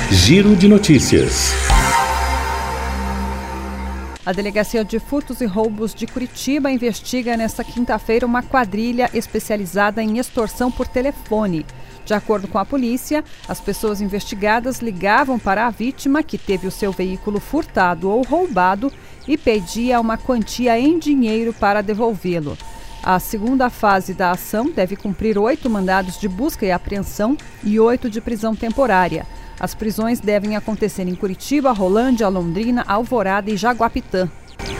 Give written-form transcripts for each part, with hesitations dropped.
Giro de Notícias. A Delegacia de Furtos e Roubos de Curitiba investiga nesta quinta-feira uma quadrilha especializada em extorsão por telefone. De acordo com a polícia, as pessoas investigadas ligavam para a vítima, que teve o seu veículo furtado ou roubado, e pedia uma quantia em dinheiro para devolvê-lo. A segunda fase da ação deve cumprir 8 mandados de busca e apreensão e 8 de prisão temporária. As prisões devem acontecer em Curitiba, Rolândia, Londrina, Alvorada e Jaguapitã.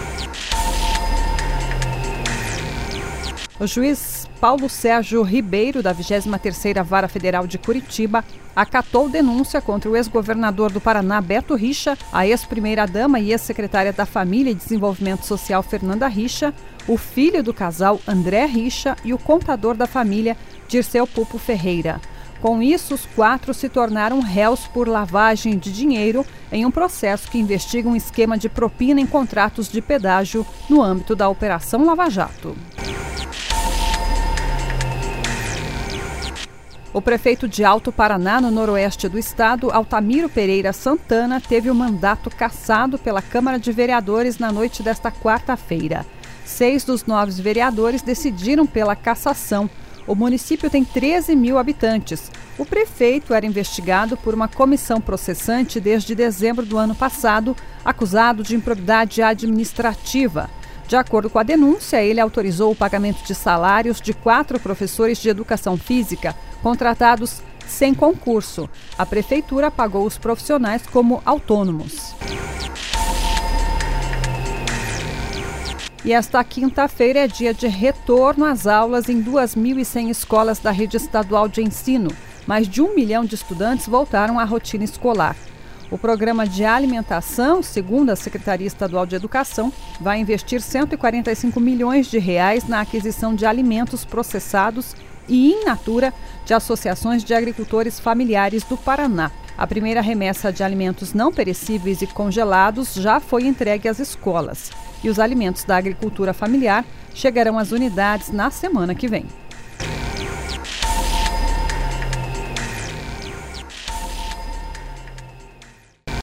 O juiz Paulo Sérgio Ribeiro, da 23ª Vara Federal de Curitiba, acatou denúncia contra o ex-governador do Paraná, Beto Richa, a ex-primeira-dama e ex-secretária da Família e Desenvolvimento Social, Fernanda Richa, o filho do casal, André Richa, e o contador da família, Dirceu Pupo Ferreira. Com isso, os 4 se tornaram réus por lavagem de dinheiro em um processo que investiga um esquema de propina em contratos de pedágio no âmbito da Operação Lava Jato. O prefeito de Alto Paraná, no noroeste do estado, Altamiro Pereira Santana, teve o mandato cassado pela Câmara de Vereadores na noite desta quarta-feira. 6 dos 9 vereadores decidiram pela cassação. O município tem 13 mil habitantes. O prefeito era investigado por uma comissão processante desde dezembro do ano passado, acusado de improbidade administrativa. De acordo com a denúncia, ele autorizou o pagamento de salários de 4 professores de educação física, contratados sem concurso. A prefeitura pagou os profissionais como autônomos. E esta quinta-feira é dia de retorno às aulas em 2.100 escolas da rede estadual de ensino. Mais de 1 milhão de estudantes voltaram à rotina escolar. O programa de alimentação, segundo a Secretaria Estadual de Educação, vai investir R$ 145 milhões na aquisição de alimentos processados e in natura de associações de agricultores familiares do Paraná. A primeira remessa de alimentos não perecíveis e congelados já foi entregue às escolas. E os alimentos da agricultura familiar chegarão às unidades na semana que vem.